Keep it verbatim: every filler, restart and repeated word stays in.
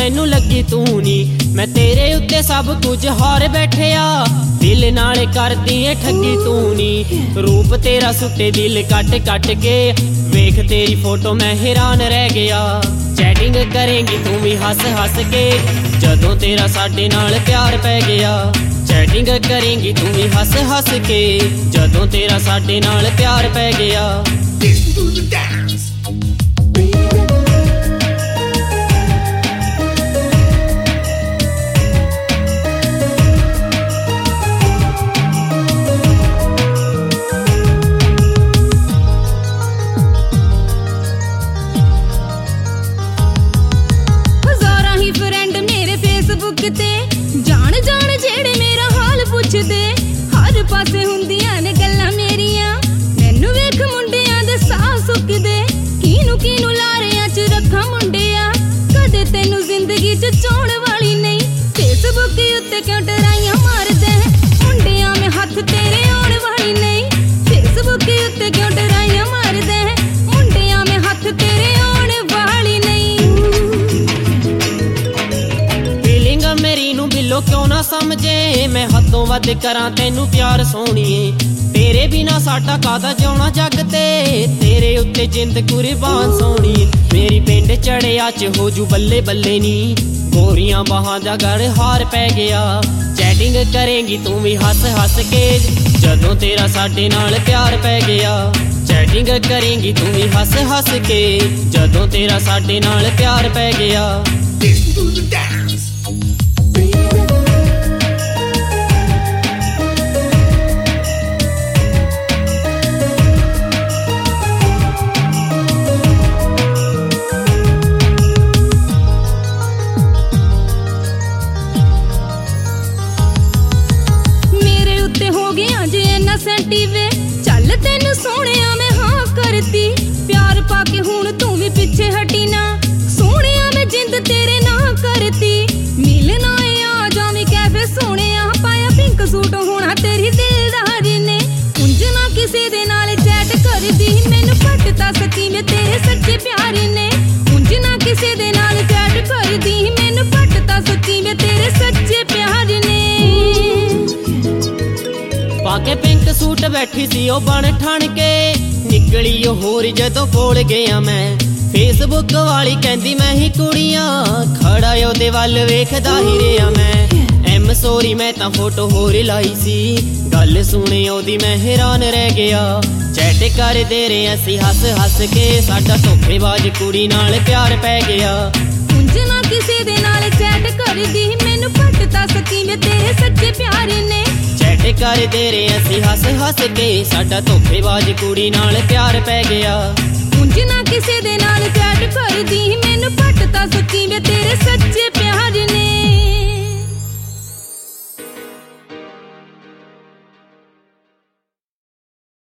मैनू लगी तू नी। मैं तेरे उत्ते सब कुछ हार बैठिया, दिल नाल करदी है ठगी तू नी। रूप तेरा सुट्टे दिल कट कट के, वेख तेरी फोटो मैं हैरान रह गया। चैटिंग करेंगी तू भी हस हस के, जदों तेरा साडे नाल प्यार पै गया। चैटिंग करेंगी तू भी हस हस के, जदों तेरा साडे नाल प्यार पै गया। जान जान जेड़े मेरा हाल पुछदे, हर पासे हुंदियां ने गल्लां मेरियां। मैनू वेख मुंडियां दे साह सुकदे, किनू किनू लारियां च रखां मुंडिया। कदे तैनू जिंदगी च चोण वाली नहीं, फेसबुक उत्ते क्यों डराइयां मारदे। मुंडियां में हथ तेरे आउण वाली नहीं, फेसबुक उत्ते क्यों डराइयां मारदे। मुंडियां में हथ तेरे आउण वाली नहीं। मेरी नू बिलो क्यों ना समझे, मैं हदों वध करा तेनू प्यार सोहणीए। तेरे बिना साडा कादा जिउणा जग ते, तेरे उत्ते जिंद कुर्बान सोहणीए। मेरी पिंड चढ़िया च हो जू बल्ले बल्ले नी, गोरियां बाहां दा गड़ हार पै गया। चैटिंग करेंगी तू भी हस हस के, जदों तेरा साडे नाल प्यार पै गया। चैटिंग करेंगी तू भी हस हस के, जदों तेरा साडे नाल प्यार पै गया। वे चल तेनू सोहणिया मैं हाँ करती, प्यार पाके हुण तू भी पिछे हटी ना। सोहणिया मैं जिंद तेरे ना करती, मिलना है आ जावी कैफे सोहणिया। पाया पिंक सूट होना तेरी दिलदारी ने, उंज ना किसे दे नाल चैट करदी। मैनू पटता सच्ची मैं तेरे सच्चे प्यार ने, उंज ना किसे दे नाल चैट करदी। मैनू पटता सच्ची मैं तेरे सच्चे प्यार ने। पाके पिंक सूट बैठी सी ओ बन ठण के, निकली ओ होर जदों कोल गया मैं। फेसबुक वाली कहंदी मैं ही कुड़ियां, खड़ा ओदे वल वेखदा ही रिहा मैं। एम सॉरी मैं तां फोटो होर लाई सी, गल सुने ओदी मैं हैरान रह गया। चैट करदे रहे असी हस हस के, साडा धोखेबाज कुड़ी नाल प्यार पै गया। उंज ना किसे दे नाल चैट करदी, मैनू पटता सच्ची मैं तेरे सच्चे प्यार ने। चैट करदे रहे असी हस हस के, साडा धोखेबाज कुड़ी नाल प्यार पै गया। उंज ना किसे दे नाल चैट करदी।